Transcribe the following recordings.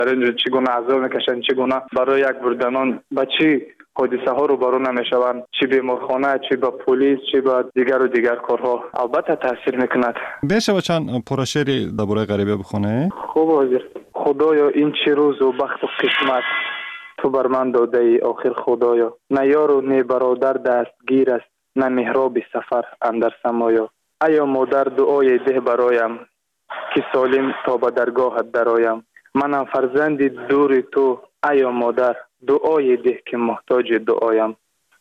در اینجا چگونه عذاب میکشن، چگونه برای یک بردنان با چی حادثه ها رو برو نمیشوند، چی بیمارخانه، چی با پلیس، چی با دیگر و دیگر کارها. البته تاثیر میکند. بشه با چند پرشعری درباره غریبه بخونه. خوب حاضر. خدایا این چه روز و بخت و قسمت تو بر من داده ای آخر خدایا. نه یار و نه برادر دستگیر است، نه محراب سفر اندر سمایا. ایا مادر دعای ده برایم که سالم تا به درگاهت درایم. منم فرزند دور تو ایا مادر، دعای ده که محتاج دعایم.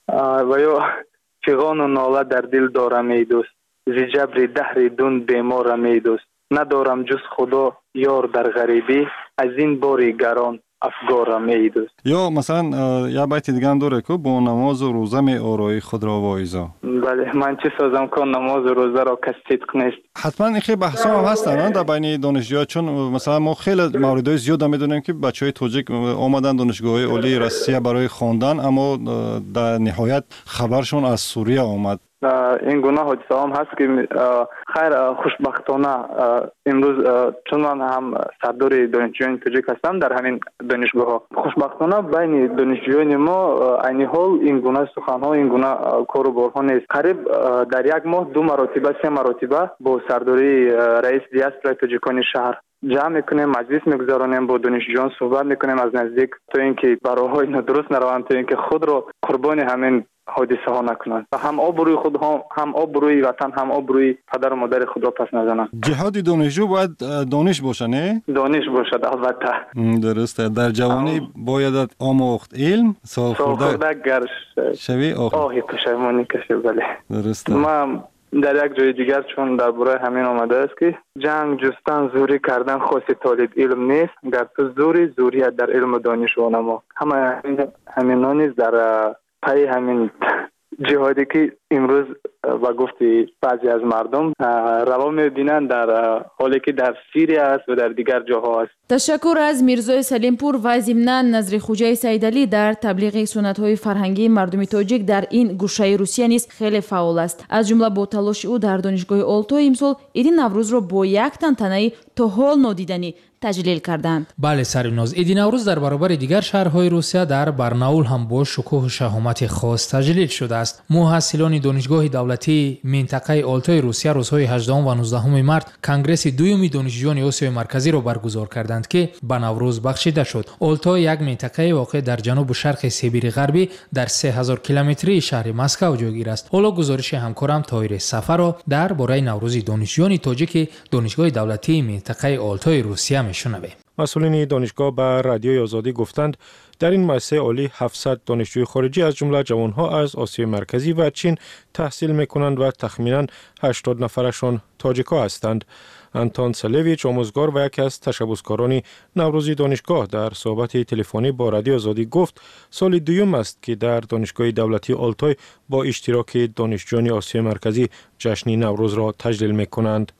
و یا فغان و ناله در دل دارم ای دوست، ز جبر دهر دون بیمارم ای دوست. ندارم جز خدا یار در غریبی، از این باری گران افگارم ای دوست. یا مثلا یا بیت دیگه هم داره که با نماز و روزه می آرایی خود را وایزا. بله، من چه سازم که نماز و روزه را کس صدق نیست. حتما این خیلی بحث هم هستن در بین دانشجوها، چون مثلا ما خیلی موردهای زیاد میدونیم که بچهای تاجیک آمدن دانشگاه عالی روسیه برای خواندن، اما در نهایت خبرشون از سوریه آمد. این گناه حادثه هم هست که خیر خوشبختانه امروز چون من هم سردار دانشجویان تاجیک هستم در همین دانشگاه ها، خوشبختانه بین دانشجویان ما عین حال این گونه سخن ها، این گونه کار و بارها نیست. قریب در یک ماه 2 مرتبه 3 مرتبه با سرداری رئیس دیاسپورای تاجیکان شهر جمع میکنیم، مجلس میگذارونیم، با دانشجویان صحبت میکنیم از نزدیک، تا اینکه براهای درست نروند، تا اینکه خود رو قربان همین حادثه ها نکنند و هم آبروی خود هم آبروی وطن، هم آبروی پدر و مادر خود را پس نزنند. جهاد دانشجو باید دانش باشه، نه؟ دانش باشد البته. درسته. در جوانی باید آموخت علم، سال خورده گرش شوی آهی پشیمانی کشی. بله درسته. ما در یک جای دیگر چون درباره همین آمده است که جنگ جستن زوری کردن خاص طالب علم نیست، گر تو زوریت در علم و دانش و نما. همین نیست در پای همین جهادی که امروز و گفتی بعضی از مردم روا می‌بینند در حالی که در سوریه است و در دیگر جاها است. تشکر از میرزای سلیمپور و ضمناً نظری خوجای سیدعلی در تبلیغ سنت‌های فرهنگی مردم تاجیک در این گوشه روسیه نیز خیلی فعال است. از جمله با تلاش او در دانشگاه آلتای امسال عید نوروز را با یک تنتنه تا حال نادیدنی تجلیل کردند. بله سریناز، عید نوروز در برابر دیگر شهرهای روسیه در برناول هم با شکوه و شهامت خاص تجلیل شده است. محصلان دانشگاه دولتی منطقه آلتای روسیه روزهای 18 و 19 مارس کنگرس دوم دانشجویان آسیای مرکزی را برگزار کردند که به نوروز بخشیده شد. آلتا یک منطقه واقع در جنوب شرق سیبیر غربی در 3000 کیلومتری شهر مسکو جایگیر است. حالا گزارش همکارم طاهر صفر را درباره نوروز دانشجویان تاجیک دانشگاه دولتی منطقه آلتای روسیه میشنویم. مسئولین دانشگاه به رادیوی آزادی گفتند در این مؤسسه عالی 700 دانشجوی خارجی از جمله جوانها از آسیای مرکزی و چین تحصیل میکنند و تخمینا 80 نفرشان تاجیک‌ها هستند. انتون سلیویچ آموزگار و یکی از تشبثکاران نوروزی دانشگاه در صحبت تلفنی با رادیو آزادی گفت سال دوم است که در دانشگاه دولتی آلتای با اشتراک دانشجویان آسیای مرکزی جشن نوروز را تجلیل میکنند.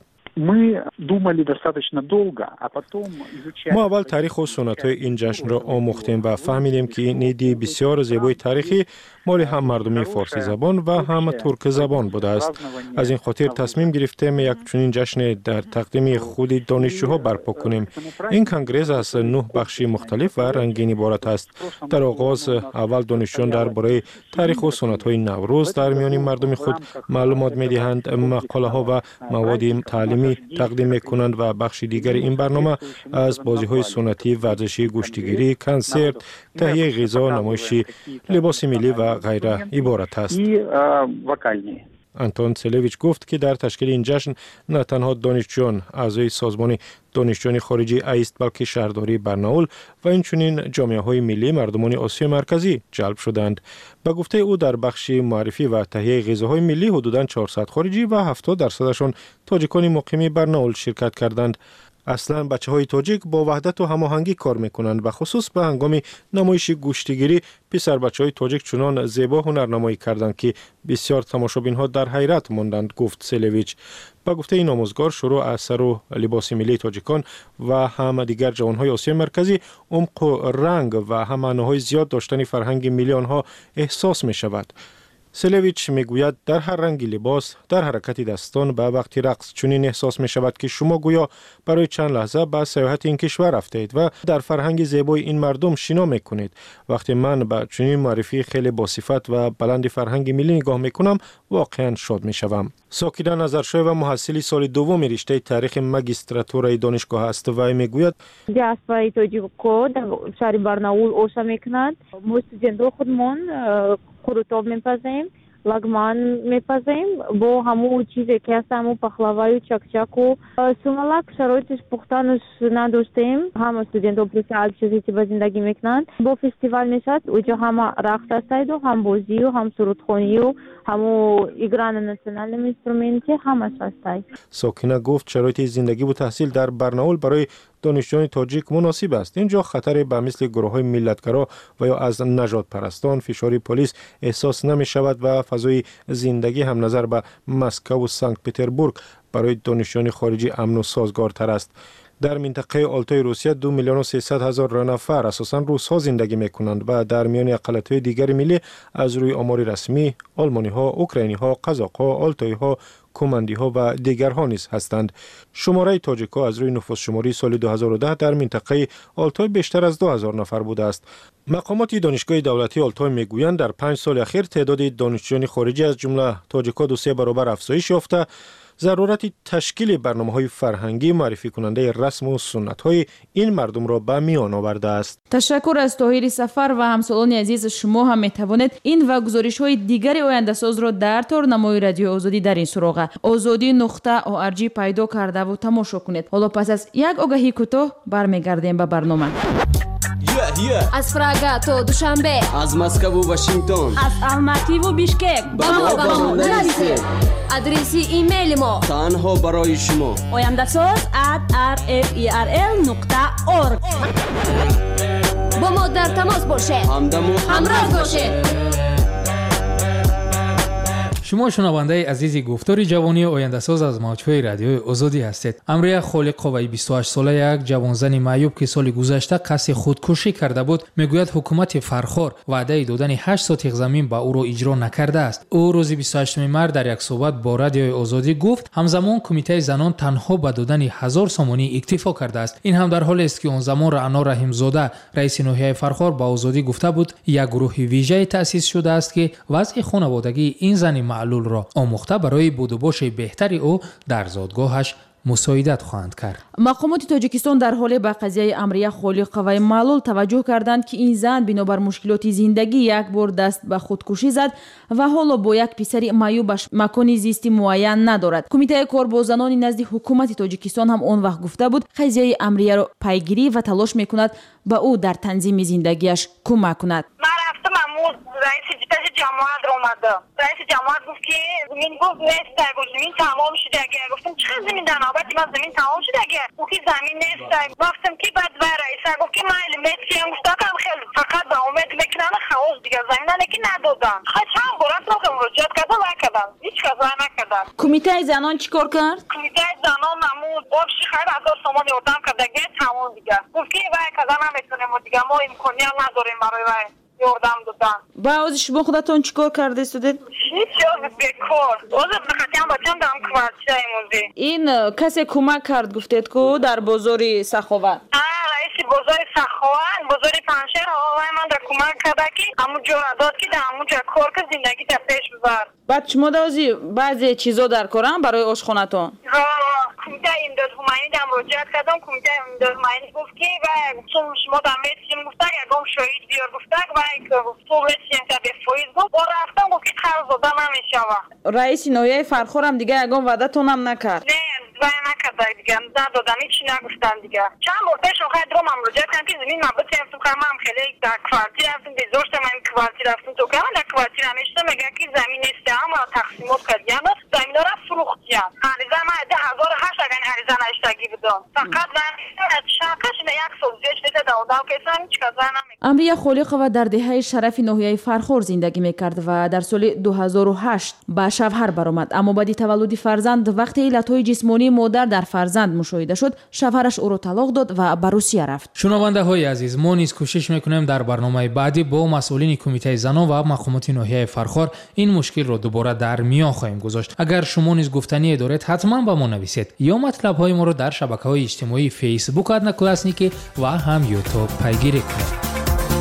ما اول تاریخ و سنت‌های این جشن را آموختیم و فهمیدیم که این ایدی بسیار زیبای تاریخی مال هم مردمی فارسی زبان و هم ترک زبان بوده است. از این خاطر تصمیم گرفتیم یک چنین جشن در تقدیم خود دانشجوها برپا کنیم. این کنگره از 9 بخش مختلف و رنگین عبارت است. در آغاز اول دانشجویان درباره تاریخ و سنت‌های نوروز در میان مردم خود معلومات می‌دهند، مقاله‌ها و مواد تعلیمی تقدیم می‌کنند و بخش دیگر این برنامه از بازی‌های سنتی، ورزشی، گوشتگیری، کنسرت، تهیه غذا، نمایش لباس ملی و غیره عبارت است. انتون سلیویچ گفت که در تشکیل این جشن نه تنها دانشجویان اعضای سازمان دانشجویان خارجی است بلکه شهرداری برناول و اینچنین جامعه‌های ملی مردمان آسیای مرکزی جلب شدند. به گفته او در بخش معرفی و تهیه غذاهای ملی حدوداً 400 خارجی و 70% تاجیکان مقیم برناول شرکت کردند. اصلا بچه‌های تاجیک با وحدت و هماهنگی کار میکنند و خصوص به هنگام نمایش گوشتگیری پسر بچه‌های تاجیک چنان زیبا هنرنمایی کردند که بسیار تماشابین‌ها در حیرت ماندند، گفت سلیویچ. با گفته این آموزگار شروع اثر و لباس ملی تاجیکان و هم دیگر جوانهای آسیای مرکزی عمق و رنگ و هم معناهای زیاد داشتن فرهنگ ملی آنها احساس می شود. سلویچ میگوید در هر رنگ لباس، در حرکت دستان و وقتی رقص چنین احساس می شود که شما گویا برای چند لحظه به سیاحت این کشور رفتید و در فرهنگ زیبای این مردم شنا می کنید. وقتی من به چنین معرفی خیلی باصفت و بلند فرهنگ ملی نگاه می کنم واقعا شاد می شوم. ساکینا نظرشوی و محصل سال دوم رشته تاریخ ماجستراتورای دانشگاه است و میگوید دیاسپورای تاجیکو در شهر برناول اوشا میکنند. ما استودنت‌ها خودمان قروتاب میپزیم، лагман میپزیم با همون چیزی که هست، همون پخلاوای و چکچک و سومالک شرایطش پختنش نداشتیم. هم استودنت‌ها پرسال چیزی که با زندگی میکنند. با فستیوال میشد اونجا هم رقص است و هم بازی و هم سرودخوانی و همون ایگران ناسیونال اینسترومنتی همش است. ساکینا گفت شرایط زندگی و تحصیل در برناول برای دانشجویان تاجیک مناسب است. اینجا خطری به مثل گروه‌های ملت‌گرا و یا از نژاد پرستان، فشار پلیس احساس نمی شود و فضای زندگی هم نظر به مسکو و سنت پتربورگ برای دانشجویان خارجی امن و سازگارتر است. در منطقه آلتای روسیه 2,300,000 نفر اساساً روس‌ها زندگی می‌کنند و در میان اقلیت‌های دیگر ملی از روی آمار رسمی آلمانی‌ها، اوکراینی‌ها، قزاق‌ها، آلتایی‌ها، کومندی‌ها و دیگرها نیز هستند. شماره تاجیک‌ها از روی نفوس شماری سال 2010 در منطقه آلتای بیشتر از 2,000 نفر بوده است. مقامات دانشگاه دولتی آلتای میگویند در 5 سال اخیر تعداد دانشجویان خارجی از جمله تاجیک‌ها 2-3 برابر افزایش یافته. ضرورت تشکیل برنامه‌های فرهنگی معرفی کننده رسم و سنت‌های این مردم را به میان آورده است. تشکر از طاهر سفر و همسالان عزیز. شما هم میتوانید این و گزارش‌های دیگر آینده‌ساز را در تورنمای رادیو آزادی در این سراغ azadi.org پیدا کرده و تماشا کنید. حالا پس از یک آگهی کوتاه برمیگردیم به برنامه. از پراگا تا دوشنبه، از مسکو و واشنگتن، از الماتی و بیشکک با ما نویسید. آدرس ایمیل ما تنها برای شما oyandasaz@rferl.org. با ما در تماس باشید، همراه باشید. شما شنونده عزیزی گفتاری جوانی آینده‌ساز از موج‌های رادیوی آزادی هستید. امریه خالق قوی 28 ساله یک جوانزن معیوب که سال گذشته قصد خودکشی کرده بود میگوید حکومت فرخار وعده دادن 8 سوتیق زمین به او را اجرا نکرده است. او روز 28 مارس در یک صحبت با رادیوی آزادی گفت همزمان کمیته زنان تنها به دادن 1000 سامانی اکتفا کرده است. این هم در حالی است که آن زمان رعنا رحیم‌زاده رئیس ناحیه فرخار با آزادی گفته بود یک گروه ویژه تأسیس شده است که وضع خانوادگی این زن معلول را آموخته برای بود و باش بهتری او در زادگاهش مساعدت خواهند کرد. مقامات تاجیکستان در حال به قضیه امریه خالق قوی معلول توجه کردند که این زن بنابر مشکلات زندگی یک بار دست به خودکشی زد و حالا با یک پسر معیوبش مکان زیستی معین ندارد. کمیته کار با زنان نزد حکومت تاجیکستان هم آن وقت گفته بود قضیه امریه را پیگیری و تلاش میکند به او در تنظیم زندگیش کمک کند. رئیس جماعت رو اومده. رئیس جماعت گفت که زمین گفت نیست، زمین تمام شده. اگه گفتم چه زمین در نوبت من زمین تمام شده اگه گفت زمین نیست. گفتم که بعد رئیس گفت که من متری گفتم خیلی فقط به امید میکنن خواست دیگه زمین که ندادن. چند بار رفتم مراجعه کردم نکردم. هیچ کس نکردن. کمیته زنان چیکار کرد؟ کمیته زنان معمول بابشی خیر 1000 تومان یادم کرد دیگه تمام دیگه. گفت که وای کذا نمیتونیم دیگه ما امکانی نداریم برای وای یادم دادن. بعد شما خودتون چیکار کرده استودید؟ هیچ چیز بیکار. اوضاع بخاطر بچه‌ام دارم کوارتیر موزی. این کسی کمک کرد گفتید که در بازار سخاوت. رئیس بازار سخاوت، بازار پنشهر آقای من در کمک کرده که همونجا داد که در همونجا کار که زندگی تا پیش ببر. بعد شما دوزی بعضی چیزا در کارن برای آشخونتون. کمیته امداد همایی در مراجعه کردم. کمیته امداد همایی گفت که و شما در میتیم گفته اگم شهید بیار گفته و تو میتیم تا به فویز گفت و رفتم گفت که خرز داده نمیشوه. رئیس ناحیه فرخار هم دیگه اگم وعده تونم نکرد. نه وای نکرد دیگه ندادن هیچی نگفتن دیگه. چند بار پیش آخر درم مراجعه کردم که زمین من بتیم تو کارم هم خیلی در کوارتیر رفتم بیزاشت من کوارتیر رفتم تو کارم در کوارتیر همیشه میگه که زمین نیست اما تقسیمات کردیم زمین را فروختیم. عریضه من 1008 اگر عریضه نشته زندگی بدم فقط من شاقش به یک سوزیش دیده داودم که اصلا هیچ کازا نمیکنم. امریه خالقова در دهه شرف ناحیه فرخور زندگی میکرد و در سال 2008 به شوهر برآمد، اما بعد تولد فرزند وقتی علتهای جسمانی مادر در فرزند مشاهده شد شوهرش او را طلاق داد و به روسیه رفت. شنونده های عزیز، ما نیز کوشش میکنیم در برنامه بعدی با مسئولین کمیته زنان و مقامات ناحیه فرخور این مشکل را دوباره در میان خواهیم گذاشت. اگر شما نیز گفتنی دارید حتما به ما نویسید یا مطلب های ما را در شبکه‌های اجتماعی فیسبوک ادنا کلاسنیکی و هم یوتیوب پیگیری کنید.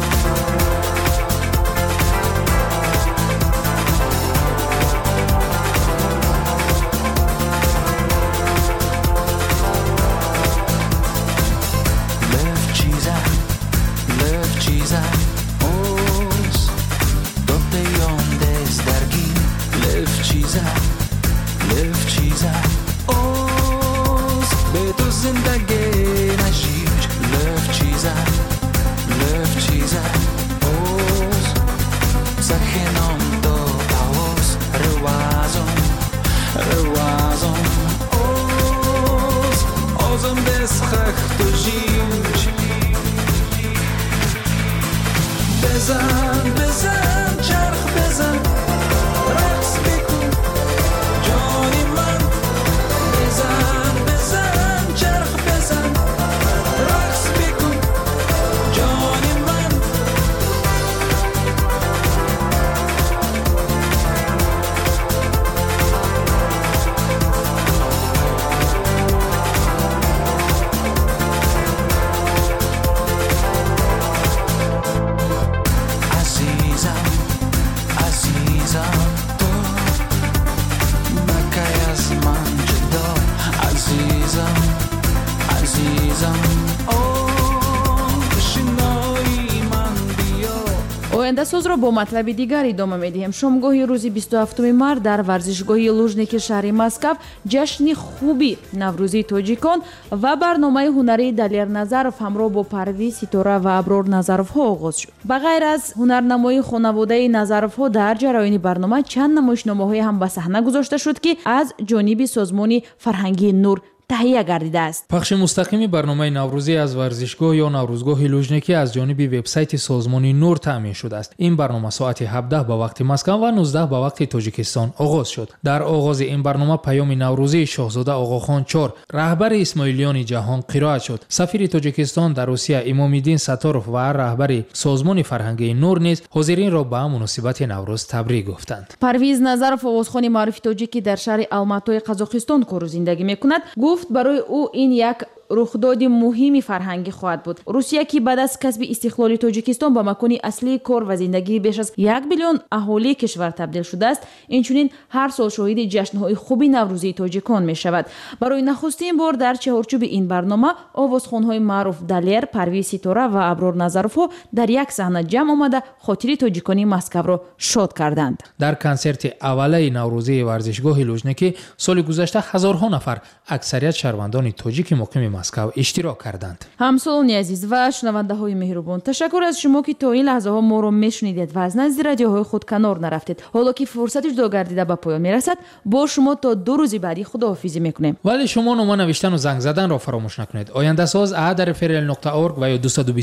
آینده‌ساز را با مطلب دیگر ادامه می‌دهیم. شامگاهی روز 27 مارس در ورزشگاه لوژنیک شهر مسکو جشن خوبی نوروزی تاجیکان و برنامه هنری دلیر نظرов همراه با پرویز ستاره و ابرار نظرов ها آغاز شد. بغیر از هنرنمایی خانواده نظرов ها در جریان برنامه چند نمایشنامه‌های هم به صحنه گذاشته شد که از جانب سازمان فرهنگی نور تهیه گردیده است. پخش مستقیم برنامه نوروزی از ورزشگاه یا نوروزگاه لوژنیکی از جانب وبسایت سازمان نور تامین شده است. این برنامه ساعت 17 به وقت مسکو و 19 به وقت تاجیکستان آغاز شد. در آغاز این برنامه پیام نوروزی شاهزاده آقاخان 4 رهبر اسماعیلیان جهان قرائت شد. سفیر تاجیکستان در روسیه امام‌الدین ستاروف و رهبر سازمان فرهنگی نور نیز حاضرین را به مناسبت نوروز تبریک گفتند. پرویز نظرов آوازخوان معروف تاجیکی در شهر الماتای قزاقستان کار زندگی می‌کند گفت برای او این یک رخداد مهمی فرهنگی خواهد بود. روسیه که بعد از کسب استقلال تاجیکستان به مکان اصلی کار و زندگی بیش از 1 میلیون اهالی کشور تبدیل شده است، اینچنین هر سال شاهد جشن‌های خوبی نوروزی تاجیکان می‌شود. برای نخستین بار در چهارچوب این برنامه آوازخوان‌های معروف دلیر، پرویز ستاره و ابرار نظرов ها در یک صحنه جمع آمده خاطر تاجیکانی مسکو را شاد کردند. در کنسرت اوله نوروزی ورزشگاه لوژنیکی سال گذشته هزارها نفر اکثریت شهروندان تاجیک مقیم مسکو اشتراک کردند. همسالان عزیز و شنونده های مهربان، تشکر از شما که تا این لحظه ها ما را میشنیدید و از نزد رادیوهای خود کنار نرفتید. حالا که فرصت جدا گردیده به پایان میرسد، با شما تا 2 روز بعدی خداحافظی میکنیم. ولی شما نامه نوشتن و زنگ زدن را فراموش نکنید. آینده ساز @ferel.org و یا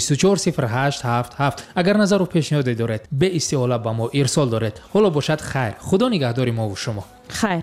2240877. اگر نظر و پیشنهادی دارید به استحاله به ما ارسال دارید. حالا باشد خیر. خدا نگهدار ما و شما. خیر.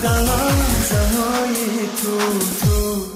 لحظه های تو